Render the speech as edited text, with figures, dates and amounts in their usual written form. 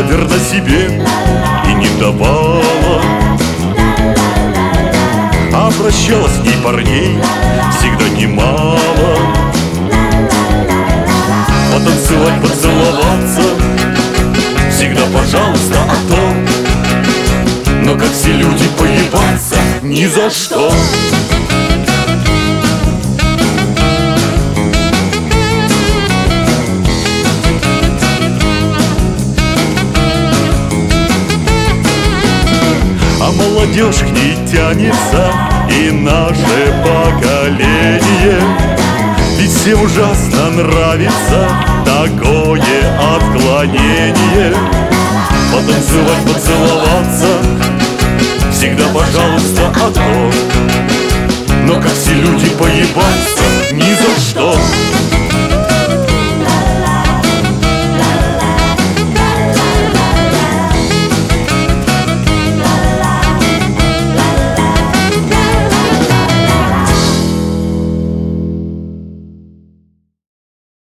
верна себе и не давала. А прощала с ней парней всегда немало. Потанцевать, поцеловаться всегда, пожалуйста, а то. Но как все люди, поебаться ни за что. А молодежь к ней тянется, и наше поколение. Ведь всем ужасно нравится такое отклонение. Потанцевать, поцеловаться всегда, пожалуйста, а то. Но как все люди, поебаться